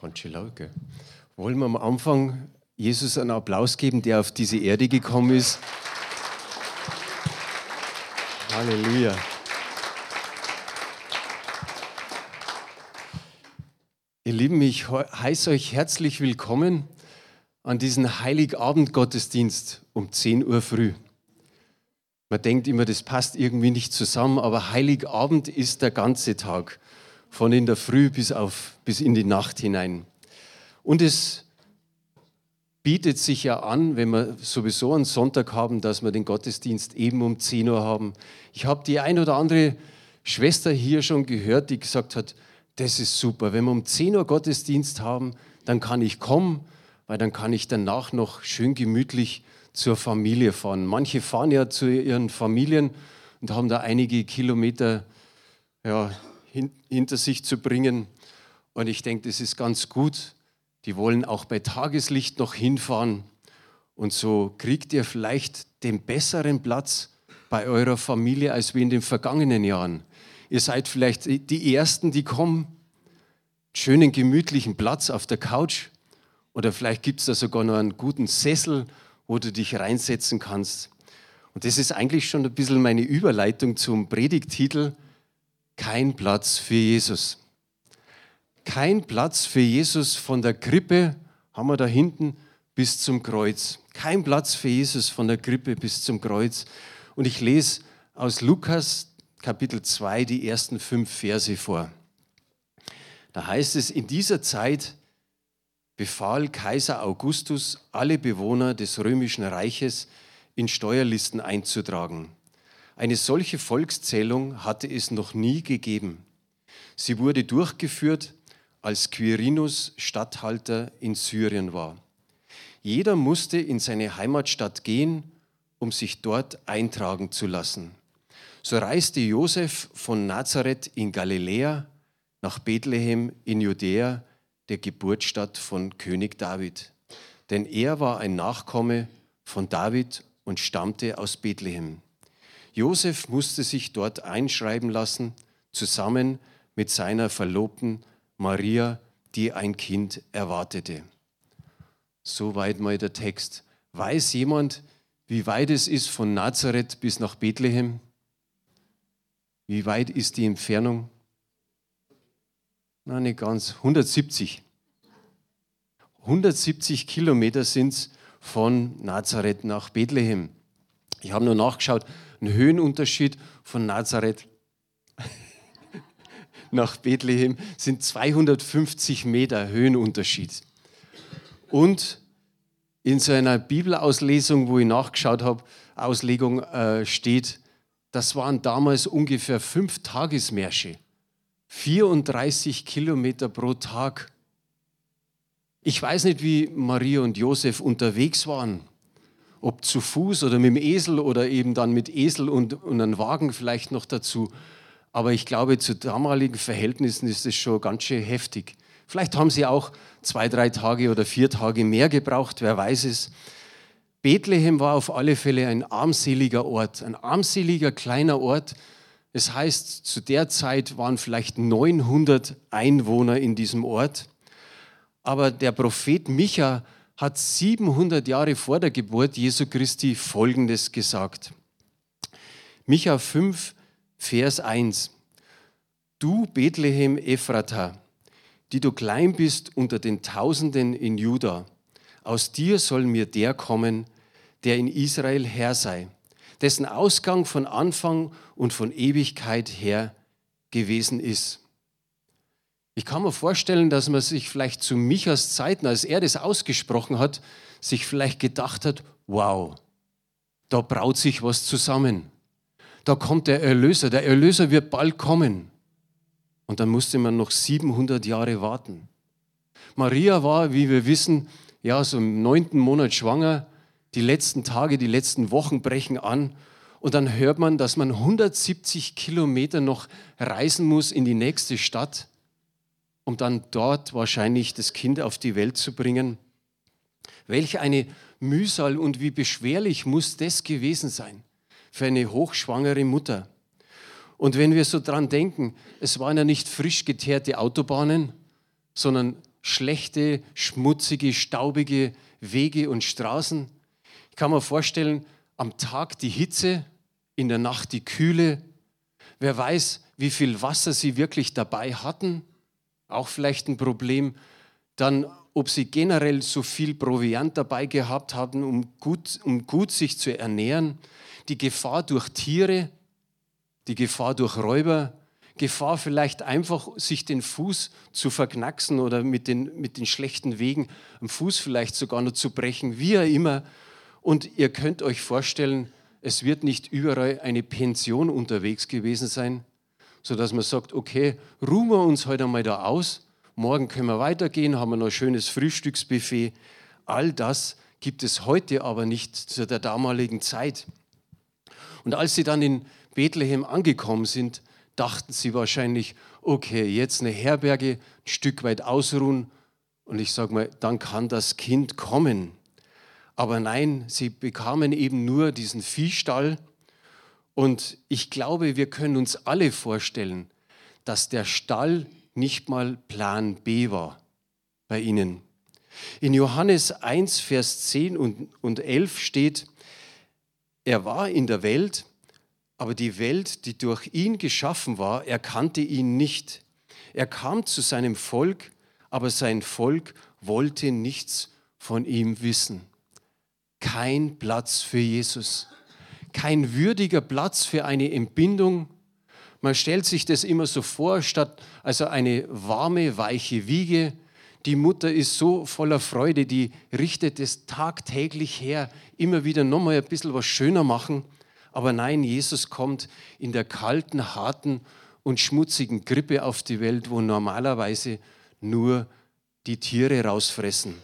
Ganz schön laut, gell? Wollen wir am Anfang Jesus einen Applaus geben, der auf diese Erde gekommen ist? Halleluja. Ihr Lieben, ich heiße euch herzlich willkommen an diesen Heiligabend-Gottesdienst um 10 Uhr früh. Man denkt immer, das passt irgendwie nicht zusammen, aber Heiligabend ist der ganze Tag, von in der Früh bis in die Nacht hinein. Und es bietet sich ja an, wenn wir sowieso einen Sonntag haben, dass wir den Gottesdienst eben um 10 Uhr haben. Ich habe die ein oder andere Schwester hier schon gehört, die gesagt hat, das ist super, wenn wir um 10 Uhr Gottesdienst haben, dann kann ich kommen, weil dann kann ich danach noch schön gemütlich zur Familie fahren. Manche fahren ja zu ihren Familien und haben da einige Kilometer hinter sich zu bringen. Und ich denke, das ist ganz gut. Die wollen auch bei Tageslicht noch hinfahren. Und so kriegt ihr vielleicht den besseren Platz bei eurer Familie als wie in den vergangenen Jahren. Ihr seid vielleicht die Ersten, die kommen, schönen gemütlichen Platz auf der Couch. Oder vielleicht gibt es da sogar noch einen guten Sessel, wo du dich reinsetzen kannst. Und das ist eigentlich schon ein bisschen meine Überleitung zum Predigttitel: Kein Platz für Jesus. Kein Platz für Jesus von der Krippe, haben wir da hinten, bis zum Kreuz. Kein Platz für Jesus von der Krippe bis zum Kreuz. Und ich lese aus Lukas Kapitel 2 die ersten 5 Verse vor. Da heißt es: In dieser Zeit befahl Kaiser Augustus, alle Bewohner des römischen Reiches in Steuerlisten einzutragen. Eine solche Volkszählung hatte es noch nie gegeben. Sie wurde durchgeführt, als Quirinus Statthalter in Syrien war. Jeder musste in seine Heimatstadt gehen, um sich dort eintragen zu lassen. So reiste Josef von Nazareth in Galiläa nach Bethlehem in Judäa, der Geburtsstadt von König David. Denn er war ein Nachkomme von David und stammte aus Bethlehem. Josef musste sich dort einschreiben lassen, zusammen mit seiner Verlobten Maria, die ein Kind erwartete. Soweit mal der Text. Weiß jemand, wie weit es ist von Nazareth bis nach Bethlehem? Wie weit ist die Entfernung? Na, nicht ganz. 170. 170 Kilometer sind es von Nazareth nach Bethlehem. Ich habe nur nachgeschaut, ein Höhenunterschied von Nazareth nach Bethlehem sind 250 Meter Höhenunterschied. Und in so einer Bibelauslesung, wo ich nachgeschaut habe, Auslegung steht, das waren damals ungefähr 5 Tagesmärsche. 34 Kilometer pro Tag. Ich weiß nicht, wie Maria und Josef unterwegs waren. Ob zu Fuß oder mit dem Esel oder eben dann mit Esel und einem Wagen vielleicht noch dazu. Aber ich glaube, zu damaligen Verhältnissen ist es schon ganz schön heftig. Vielleicht haben sie auch 2, 3 Tage oder 4 Tage mehr gebraucht, wer weiß es. Bethlehem war auf alle Fälle ein armseliger Ort, ein armseliger kleiner Ort. Das heißt, zu der Zeit waren vielleicht 900 Einwohner in diesem Ort. Aber der Prophet Micha hat 700 Jahre vor der Geburt Jesu Christi Folgendes gesagt. Micha 5, Vers 1. Du Bethlehem Ephrata, die du klein bist unter den Tausenden in Juda, aus dir soll mir der kommen, der in Israel Herr sei, dessen Ausgang von Anfang und von Ewigkeit her gewesen ist. Ich kann mir vorstellen, dass man sich vielleicht zu Michas Zeiten, als er das ausgesprochen hat, sich vielleicht gedacht hat, wow, da braut sich was zusammen. Da kommt der Erlöser wird bald kommen. Und dann musste man noch 700 Jahre warten. Maria war, wie wir wissen, ja, so im 9. Monat schwanger. Die letzten Tage, die letzten Wochen brechen an. Und dann hört man, dass man 170 Kilometer noch reisen muss in die nächste Stadt, um dann dort wahrscheinlich das Kind auf die Welt zu bringen. Welch eine Mühsal und wie beschwerlich muss das gewesen sein für eine hochschwangere Mutter. Und wenn wir so dran denken, es waren ja nicht frisch geteerte Autobahnen, sondern schlechte, schmutzige, staubige Wege und Straßen. Ich kann mir vorstellen, am Tag die Hitze, in der Nacht die Kühle. Wer weiß, wie viel Wasser sie wirklich dabei hatten. Auch vielleicht ein Problem. Dann, ob sie generell so viel Proviant dabei gehabt haben, um gut sich zu ernähren. Die Gefahr durch Tiere, die Gefahr durch Räuber, Gefahr vielleicht einfach, sich den Fuß zu verknacksen oder mit den schlechten Wegen am Fuß vielleicht sogar noch zu brechen, wie auch immer. Und ihr könnt euch vorstellen, es wird nicht überall eine Pension unterwegs gewesen sein, sodass man sagt, okay, ruhen wir uns heute einmal da aus, morgen können wir weitergehen, haben wir noch ein schönes Frühstücksbuffet. All das gibt es heute aber nicht zu der damaligen Zeit. Und als sie dann in Bethlehem angekommen sind, dachten sie wahrscheinlich, okay, jetzt eine Herberge, ein Stück weit ausruhen und ich sage mal, dann kann das Kind kommen. Aber nein, sie bekamen eben nur diesen Viehstall und ich glaube, wir können uns alle vorstellen, dass der Stall nicht mal Plan B war bei ihnen. In Johannes 1, Vers 10 und 11 steht, er war in der Welt, aber die Welt, die durch ihn geschaffen war, erkannte ihn nicht. Er kam zu seinem Volk, aber sein Volk wollte nichts von ihm wissen. Kein Platz für Jesus, kein würdiger Platz für eine Entbindung. Man stellt sich das immer so vor, statt also eine warme, weiche Wiege. Die Mutter ist so voller Freude, die richtet es tagtäglich her, immer wieder nochmal ein bisschen was schöner machen. Aber nein, Jesus kommt in der kalten, harten und schmutzigen Krippe auf die Welt, wo normalerweise nur die Tiere rausfressen.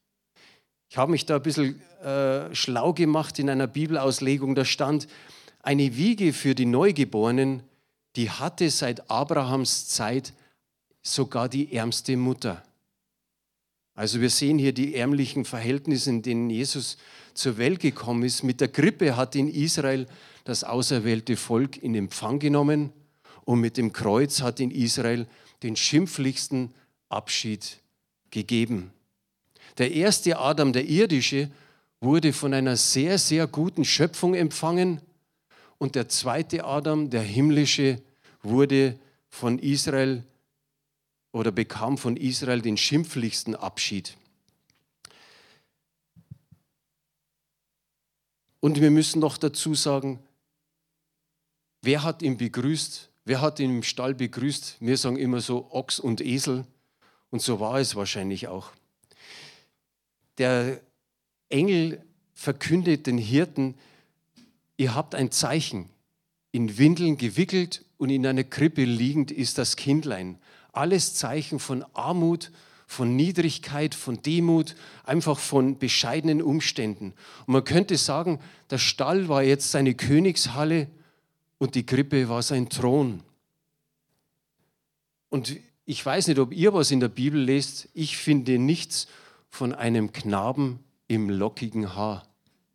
Ich habe mich da ein bisschen schlau gemacht in einer Bibelauslegung. Da stand, eine Wiege für die Neugeborenen, die hatte seit Abrahams Zeit sogar die ärmste Mutter. Also wir sehen hier die ärmlichen Verhältnisse, in denen Jesus zur Welt gekommen ist. Mit der Krippe hat in Israel das auserwählte Volk in Empfang genommen und mit dem Kreuz hat in Israel den schimpflichsten Abschied gegeben. Der erste Adam, der irdische, wurde von einer sehr, sehr guten Schöpfung empfangen und der zweite Adam, der himmlische, wurde von Israel oder bekam von Israel den schimpflichsten Abschied. Und wir müssen noch dazu sagen, wer hat ihn begrüßt? Wer hat ihn im Stall begrüßt? Wir sagen immer so Ochs und Esel und so war es wahrscheinlich auch. Der Engel verkündet den Hirten, ihr habt ein Zeichen, in Windeln gewickelt und in einer Krippe liegend ist das Kindlein. Alles Zeichen von Armut, von Niedrigkeit, von Demut, einfach von bescheidenen Umständen. Und man könnte sagen, der Stall war jetzt seine Königshalle und die Krippe war sein Thron. Und ich weiß nicht, ob ihr was in der Bibel lest, ich finde nichts von einem Knaben im lockigen Haar.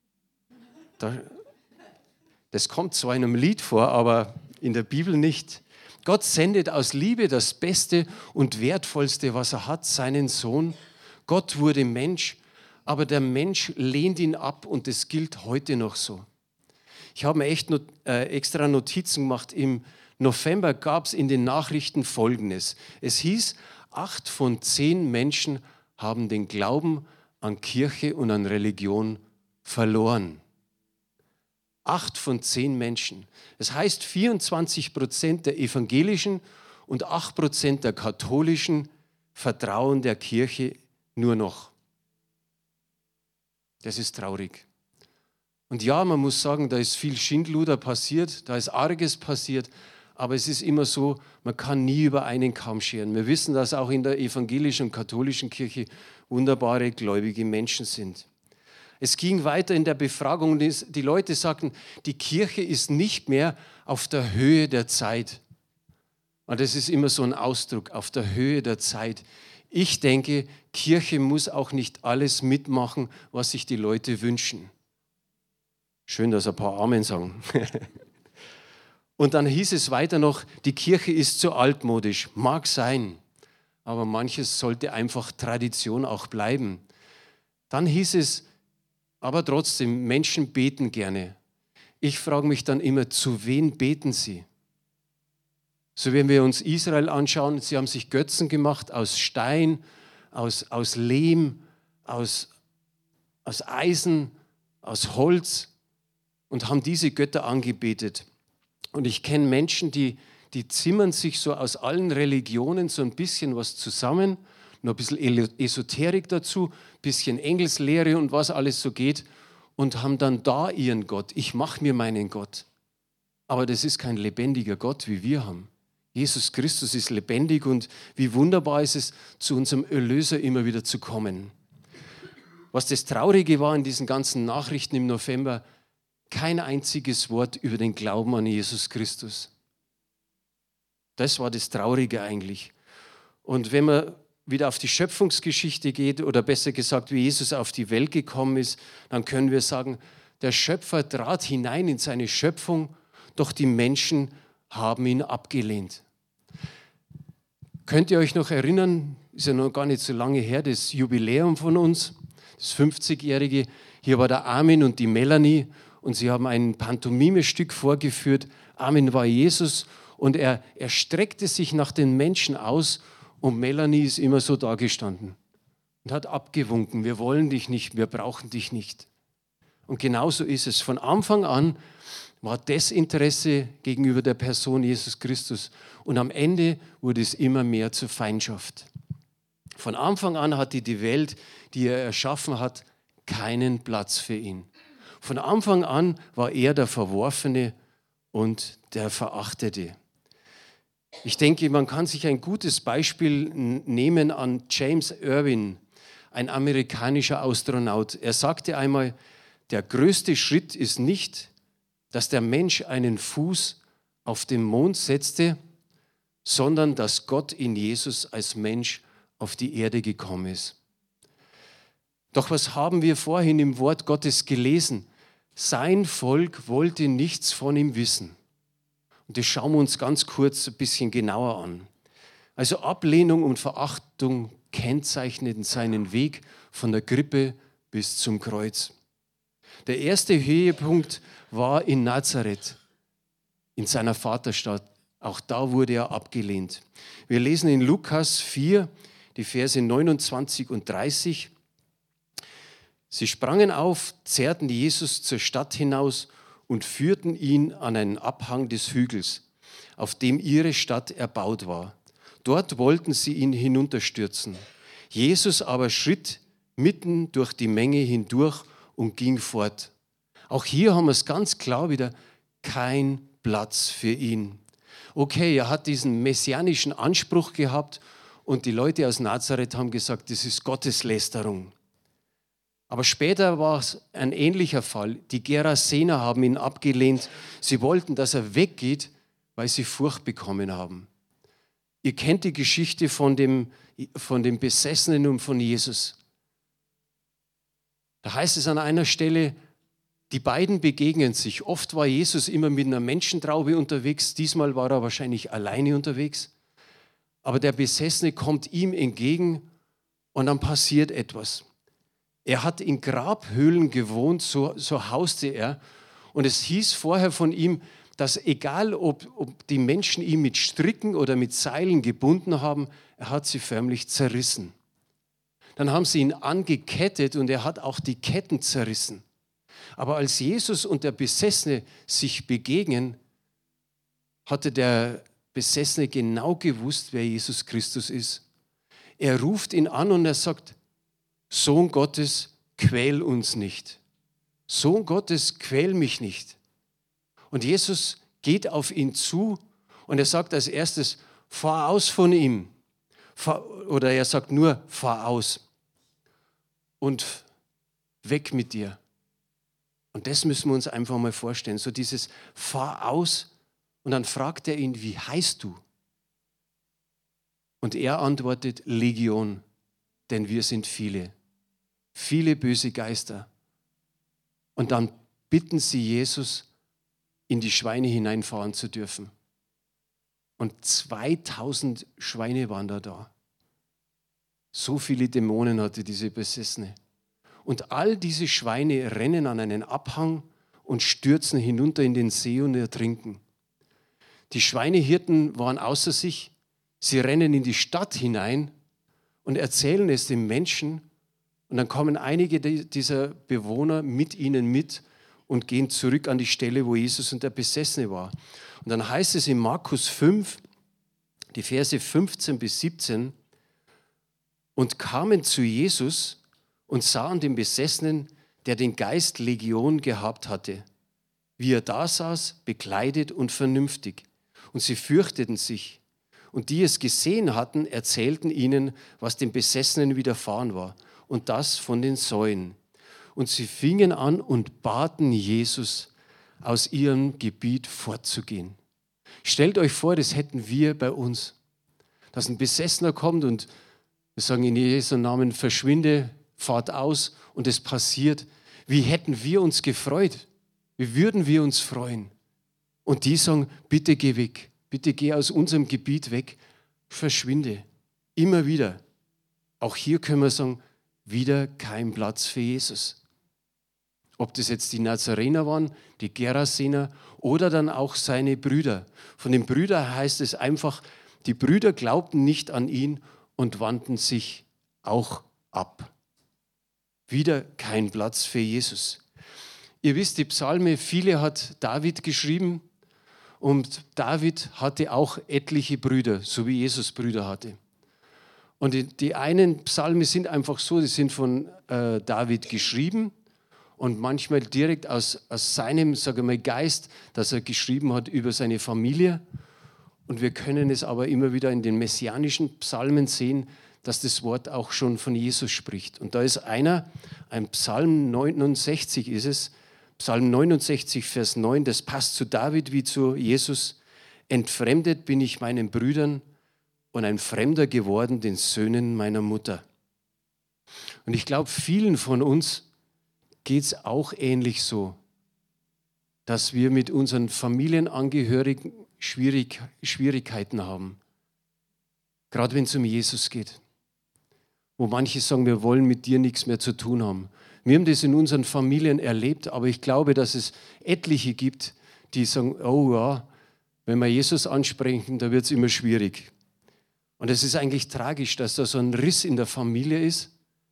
Das kommt zwar in einem Lied vor, aber in der Bibel nicht. Gott sendet aus Liebe das Beste und Wertvollste, was er hat, seinen Sohn. Gott wurde Mensch, aber der Mensch lehnt ihn ab und das gilt heute noch so. Ich habe mir echt extra Notizen gemacht. Im November gab es in den Nachrichten Folgendes. Es hieß, 8 von 10 Menschen haben den Glauben an Kirche und an Religion verloren. 8 von 10 Menschen. Das heißt, 24% der Evangelischen und 8% der Katholischen vertrauen der Kirche nur noch. Das ist traurig. Und ja, man muss sagen, da ist viel Schindluder passiert, da ist Arges passiert, aber es ist immer so, man kann nie über einen Kamm scheren. Wir wissen, dass auch in der evangelischen und katholischen Kirche wunderbare, gläubige Menschen sind. Es ging weiter in der Befragung, die Leute sagten, die Kirche ist nicht mehr auf der Höhe der Zeit. Und das ist immer so ein Ausdruck, auf der Höhe der Zeit. Ich denke, Kirche muss auch nicht alles mitmachen, was sich die Leute wünschen. Schön, dass ein paar Amen sagen. Und dann hieß es weiter noch, die Kirche ist zu altmodisch. Mag sein, aber manches sollte einfach Tradition auch bleiben. Dann hieß es, aber trotzdem, Menschen beten gerne. Ich frage mich dann immer, zu wen beten sie? So, wenn wir uns Israel anschauen, sie haben sich Götzen gemacht aus Stein, aus Lehm, aus Eisen, aus Holz und haben diese Götter angebetet. Und ich kenne Menschen, die zimmern sich so aus allen Religionen so ein bisschen was zusammen, noch ein bisschen Esoterik dazu, ein bisschen Engelslehre und was alles so geht und haben dann da ihren Gott. Ich mache mir meinen Gott. Aber das ist kein lebendiger Gott, wie wir haben. Jesus Christus ist lebendig und wie wunderbar ist es, zu unserem Erlöser immer wieder zu kommen. Was das Traurige war in diesen ganzen Nachrichten im November, kein einziges Wort über den Glauben an Jesus Christus. Das war das Traurige eigentlich. Und wenn man wieder auf die Schöpfungsgeschichte geht, oder besser gesagt, wie Jesus auf die Welt gekommen ist, dann können wir sagen, der Schöpfer trat hinein in seine Schöpfung, doch die Menschen haben ihn abgelehnt. Könnt ihr euch noch erinnern, ist ja noch gar nicht so lange her, das Jubiläum von uns, das 50-Jährige. Hier war der Armin und die Melanie und sie haben ein Pantomimestück vorgeführt. Armin war Jesus und er streckte sich nach den Menschen aus und Melanie ist immer so dagestanden und hat abgewunken. Wir wollen dich nicht, wir brauchen dich nicht. Und genauso ist es. Von Anfang an war Desinteresse gegenüber der Person Jesus Christus. Und am Ende wurde es immer mehr zur Feindschaft. Von Anfang an hatte die Welt, die er erschaffen hat, keinen Platz für ihn. Von Anfang an war er der Verworfene und der Verachtete. Ich denke, man kann sich ein gutes Beispiel nehmen an James Irwin, ein amerikanischer Astronaut. Er sagte einmal, der größte Schritt ist nicht, dass der Mensch einen Fuß auf den Mond setzte, sondern dass Gott in Jesus als Mensch auf die Erde gekommen ist. Doch was haben wir vorhin im Wort Gottes gelesen? Sein Volk wollte nichts von ihm wissen. Und das schauen wir uns ganz kurz ein bisschen genauer an. Also Ablehnung und Verachtung kennzeichneten seinen Weg von der Krippe bis zum Kreuz. Der erste Höhepunkt war in Nazareth, in seiner Vaterstadt. Auch da wurde er abgelehnt. Wir lesen in Lukas 4, die Verse 29 und 30. Sie sprangen auf, zerrten Jesus zur Stadt hinaus und führten ihn an einen Abhang des Hügels, auf dem ihre Stadt erbaut war. Dort wollten sie ihn hinunterstürzen. Jesus aber schritt mitten durch die Menge hindurch und ging fort. Auch hier haben wir es ganz klar wieder, kein Platz für ihn. Okay, er hat diesen messianischen Anspruch gehabt und die Leute aus Nazareth haben gesagt, das ist Gotteslästerung. Aber später war es ein ähnlicher Fall. Die Gerasener haben ihn abgelehnt. Sie wollten, dass er weggeht, weil sie Furcht bekommen haben. Ihr kennt die Geschichte von dem Besessenen und von Jesus. Da heißt es an einer Stelle, die beiden begegnen sich. Oft war Jesus immer mit einer Menschentraube unterwegs, diesmal war er wahrscheinlich alleine unterwegs. Aber der Besessene kommt ihm entgegen und dann passiert etwas. Er hat in Grabhöhlen gewohnt, so hauste er. Und es hieß vorher von ihm, dass egal, ob die Menschen ihn mit Stricken oder mit Seilen gebunden haben, er hat sie förmlich zerrissen. Dann haben sie ihn angekettet und er hat auch die Ketten zerrissen. Aber als Jesus und der Besessene sich begegnen, hatte der Besessene genau gewusst, wer Jesus Christus ist. Er ruft ihn an und er sagt, Sohn Gottes, quäl uns nicht. Sohn Gottes, quäl mich nicht. Und Jesus geht auf ihn zu und er sagt als erstes, fahr aus von ihm. Oder er sagt nur, fahr aus und weg mit dir. Und das müssen wir uns einfach mal vorstellen. So dieses fahr aus und dann fragt er ihn, wie heißt du? Und er antwortet, Legion, denn wir sind viele. Viele böse Geister. Und dann bitten sie Jesus, in die Schweine hineinfahren zu dürfen. Und 2000 Schweine waren da. So viele Dämonen hatte diese Besessene. Und all diese Schweine rennen an einen Abhang und stürzen hinunter in den See und ertrinken. Die Schweinehirten waren außer sich. Sie rennen in die Stadt hinein und erzählen es den Menschen. Und dann kommen einige dieser Bewohner mit ihnen mit und gehen zurück an die Stelle, wo Jesus und der Besessene war. Und dann heißt es in Markus 5, die Verse 15 bis 17, und kamen zu Jesus und sahen den Besessenen, der den Geist Legion gehabt hatte, wie er da saß, bekleidet und vernünftig. Und sie fürchteten sich. Und die es gesehen hatten, erzählten ihnen, was dem Besessenen widerfahren war. Und das von den Säuen. Und sie fingen an und baten Jesus, aus ihrem Gebiet fortzugehen. Stellt euch vor, das hätten wir bei uns. Dass ein Besessener kommt und wir sagen in Jesu Namen, verschwinde, fahrt aus und es passiert. Wie hätten wir uns gefreut? Wie würden wir uns freuen? Und die sagen, bitte geh weg, bitte geh aus unserem Gebiet weg, verschwinde. Immer wieder. Auch hier können wir sagen, wieder kein Platz für Jesus. Ob das jetzt die Nazarener waren, die Gerasener oder dann auch seine Brüder. Von den Brüdern heißt es einfach, die Brüder glaubten nicht an ihn und wandten sich auch ab. Wieder kein Platz für Jesus. Ihr wisst, die Psalme, viele hat David geschrieben und David hatte auch etliche Brüder, so wie Jesus Brüder hatte. Und die einen Psalme sind einfach so, die sind von David geschrieben und manchmal direkt aus seinem, sage ich mal, Geist, dass er geschrieben hat über seine Familie. Und wir können es aber immer wieder in den messianischen Psalmen sehen, dass das Wort auch schon von Jesus spricht. Und da ist ein Psalm 69 ist es, Psalm 69, Vers 9, das passt zu David wie zu Jesus. Entfremdet bin ich meinen Brüdern und ein Fremder geworden den Söhnen meiner Mutter. Und ich glaube, vielen von uns geht es auch ähnlich so, dass wir mit unseren Familienangehörigen Schwierigkeiten haben. Gerade wenn es um Jesus geht. Wo manche sagen, wir wollen mit dir nichts mehr zu tun haben. Wir haben das in unseren Familien erlebt, aber ich glaube, dass es etliche gibt, die sagen, oh ja, wenn wir Jesus ansprechen, da wird es immer schwierig. Und es ist eigentlich tragisch, dass da so ein Riss in der Familie ist,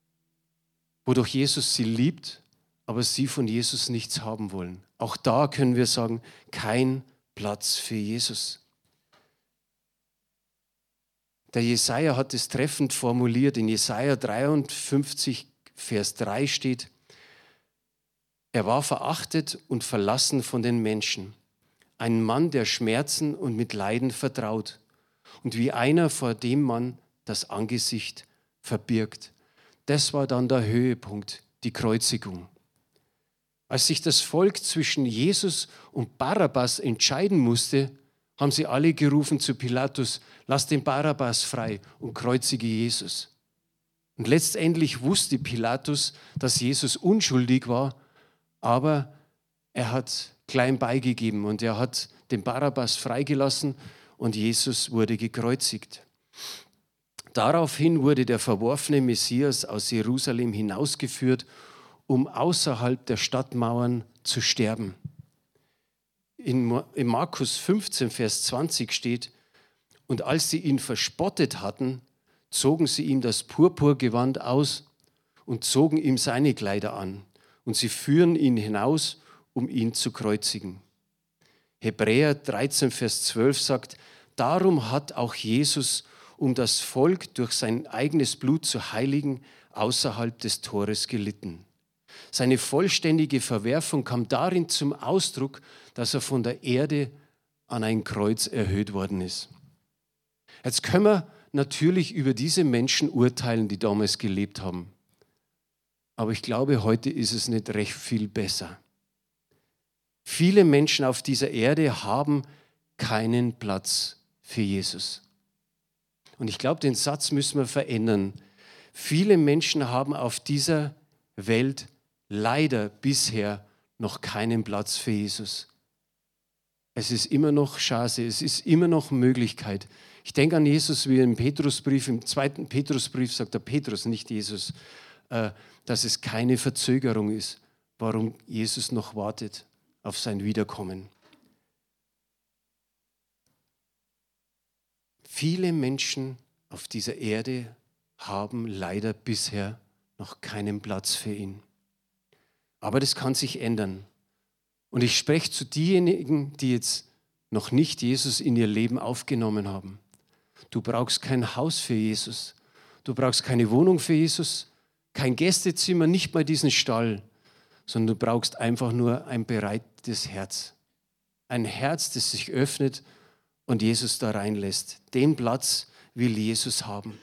wodurch Jesus sie liebt, aber sie von Jesus nichts haben wollen. Auch da können wir sagen, kein Platz für Jesus. Der Jesaja hat es treffend formuliert. In Jesaja 53, Vers 3 steht, er war verachtet und verlassen von den Menschen. Ein Mann, der Schmerzen und mit Leiden vertraut und wie einer, vor dem man das Angesicht verbirgt. Das war dann der Höhepunkt, die Kreuzigung. Als sich das Volk zwischen Jesus und Barabbas entscheiden musste, haben sie alle gerufen zu Pilatus, lass den Barabbas frei und kreuzige Jesus. Und letztendlich wusste Pilatus, dass Jesus unschuldig war, aber er hat klein beigegeben und er hat den Barabbas freigelassen und Jesus wurde gekreuzigt. Daraufhin wurde der verworfene Messias aus Jerusalem hinausgeführt, um außerhalb der Stadtmauern zu sterben. In Markus 15, Vers 20 steht, und als sie ihn verspottet hatten, zogen sie ihm das Purpurgewand aus und zogen ihm seine Kleider an. Und sie führen ihn hinaus, um ihn zu kreuzigen. Hebräer 13, Vers 12 sagt, darum hat auch Jesus, um das Volk durch sein eigenes Blut zu heiligen, außerhalb des Tores gelitten. Seine vollständige Verwerfung kam darin zum Ausdruck, dass er von der Erde an ein Kreuz erhöht worden ist. Jetzt können wir natürlich über diese Menschen urteilen, die damals gelebt haben. Aber ich glaube, heute ist es nicht recht viel besser. Viele Menschen auf dieser Erde haben keinen Platz für Jesus. Und ich glaube, den Satz müssen wir verändern. Viele Menschen haben auf dieser Welt leider bisher noch keinen Platz für Jesus. Es ist immer noch Chance, es ist immer noch Möglichkeit, Ich denke an Jesus, wie im Petrusbrief, im 2. Petrusbrief sagt der Petrus, nicht Jesus, dass es keine Verzögerung ist, warum Jesus noch wartet auf sein Wiederkommen. Viele Menschen auf dieser Erde haben leider bisher noch keinen Platz für ihn. Aber das kann sich ändern. Und ich spreche zu denjenigen, die jetzt noch nicht Jesus in ihr Leben aufgenommen haben. Du brauchst kein Haus für Jesus. Du brauchst keine Wohnung für Jesus, kein Gästezimmer, nicht mal diesen Stall, sondern du brauchst einfach nur ein bereites Herz. Ein Herz, das sich öffnet und Jesus da reinlässt. Den Platz will Jesus haben.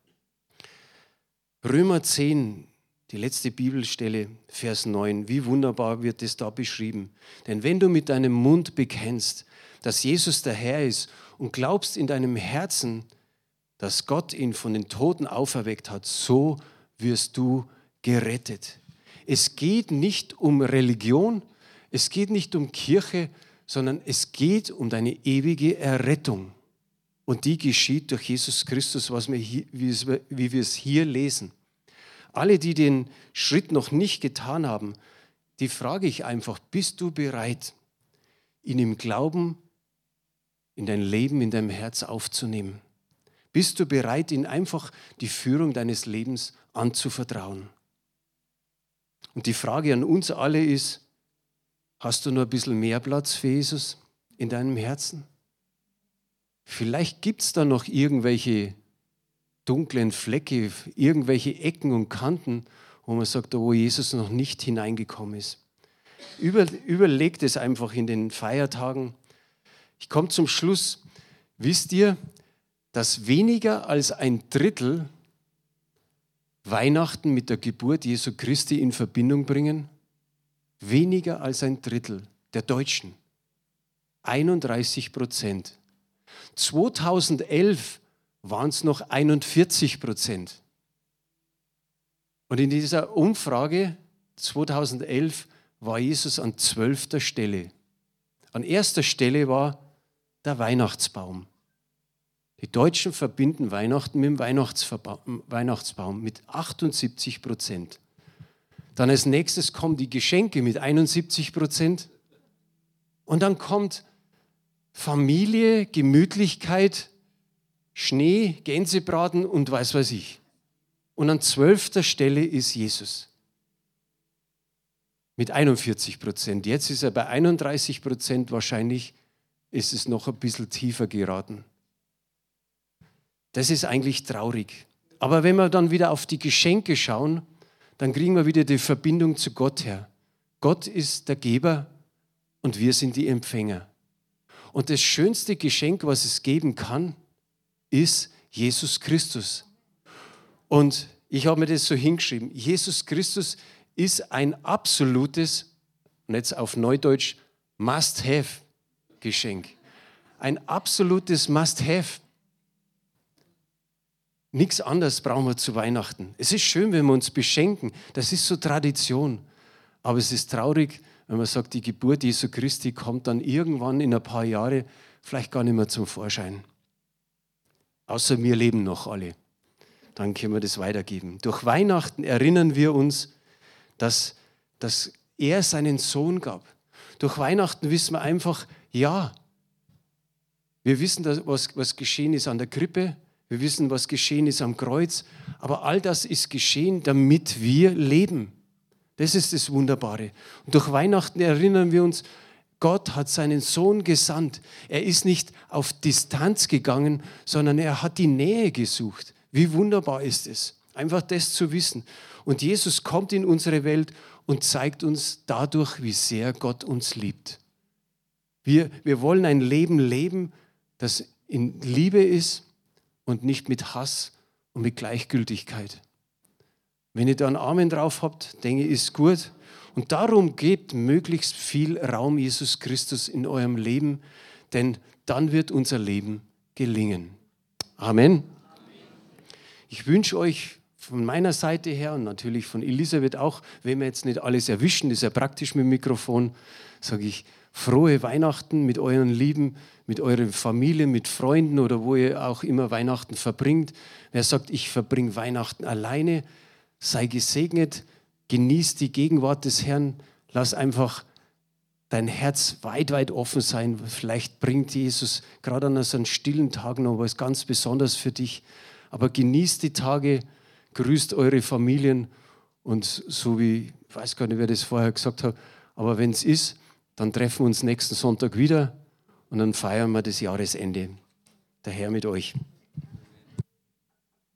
Römer 10, die letzte Bibelstelle, Vers 9, wie wunderbar wird es da beschrieben. Denn wenn du mit deinem Mund bekennst, dass Jesus der Herr ist und glaubst in deinem Herzen, dass Gott ihn von den Toten auferweckt hat, so wirst du gerettet. Es geht nicht um Religion, es geht nicht um Kirche, sondern es geht um deine ewige Errettung. Und die geschieht durch Jesus Christus, wie wir es hier lesen. Alle, die den Schritt noch nicht getan haben, die frage ich einfach, bist du bereit, ihn im Glauben in dein Leben, in deinem Herz aufzunehmen? Bist du bereit, ihm einfach die Führung deines Lebens anzuvertrauen? Und die Frage an uns alle ist, hast du noch ein bisschen mehr Platz für Jesus in deinem Herzen? Vielleicht gibt es da noch irgendwelche dunklen Flecke, irgendwelche Ecken und Kanten, wo man sagt, wo Jesus noch nicht hineingekommen ist. Überlegt es einfach in den Feiertagen. Ich komme zum Schluss. Wisst ihr, dass weniger als ein Drittel Weihnachten mit der Geburt Jesu Christi in Verbindung bringen? Weniger als ein Drittel der Deutschen. 31%. 2011 waren es noch 41%. Und in dieser Umfrage 2011 war Jesus an 12. Stelle. An 1. Stelle war der Weihnachtsbaum. Die Deutschen verbinden Weihnachten mit dem Weihnachtsbaum mit 78%. Dann als nächstes kommen die Geschenke mit 71%. Und dann kommt Familie, Gemütlichkeit, Schnee, Gänsebraten und was weiß ich. Und an 12. Stelle ist Jesus. Mit 41%. Jetzt ist er bei 31%. Wahrscheinlich ist es noch ein bisschen tiefer geraten. Das ist eigentlich traurig. Aber wenn wir dann wieder auf die Geschenke schauen, dann kriegen wir wieder die Verbindung zu Gott her. Gott ist der Geber und wir sind die Empfänger. Und das schönste Geschenk, was es geben kann, ist Jesus Christus. Und ich habe mir das so hingeschrieben. Jesus Christus ist ein absolutes, und jetzt auf Neudeutsch, Must-Have-Geschenk. Ein absolutes Must-Have. Nichts anderes brauchen wir zu Weihnachten. Es ist schön, wenn wir uns beschenken. Das ist so Tradition. Aber es ist traurig, wenn man sagt, die Geburt Jesu Christi kommt dann irgendwann in ein paar Jahre vielleicht gar nicht mehr zum Vorschein. Außer wir leben noch alle. Dann können wir das weitergeben. Durch Weihnachten erinnern wir uns, dass er seinen Sohn gab. Durch Weihnachten wissen wir einfach, ja, wir wissen, was geschehen ist an der Krippe, wir wissen, was geschehen ist am Kreuz, aber all das ist geschehen, damit wir leben. Das ist das Wunderbare. Und durch Weihnachten erinnern wir uns, Gott hat seinen Sohn gesandt. Er ist nicht auf Distanz gegangen, sondern er hat die Nähe gesucht. Wie wunderbar ist es, einfach das zu wissen. Und Jesus kommt in unsere Welt und zeigt uns dadurch, wie sehr Gott uns liebt. Wir wollen ein Leben leben, das in Liebe ist und nicht mit Hass und mit Gleichgültigkeit. Wenn ihr da einen Amen drauf habt, denke ich, ist gut. Und darum gebt möglichst viel Raum Jesus Christus in eurem Leben, denn dann wird unser Leben gelingen. Amen. Ich wünsche euch von meiner Seite her und natürlich von Elisabeth auch, wenn wir jetzt nicht alles erwischen, ist ja praktisch mit dem Mikrofon, sage ich, frohe Weihnachten mit euren Lieben, mit euren Familien, mit Freunden oder wo ihr auch immer Weihnachten verbringt. Wer sagt, ich verbringe Weihnachten alleine, sei gesegnet, genieß die Gegenwart des Herrn, lass einfach dein Herz weit, weit offen sein. Vielleicht bringt Jesus gerade an so einem stillen Tag noch was ganz Besonderes für dich. Aber genießt die Tage, grüßt eure Familien und so wie, ich weiß gar nicht, wer das vorher gesagt hat, aber wenn es ist, dann treffen wir uns nächsten Sonntag wieder und dann feiern wir das Jahresende. Der Herr mit euch.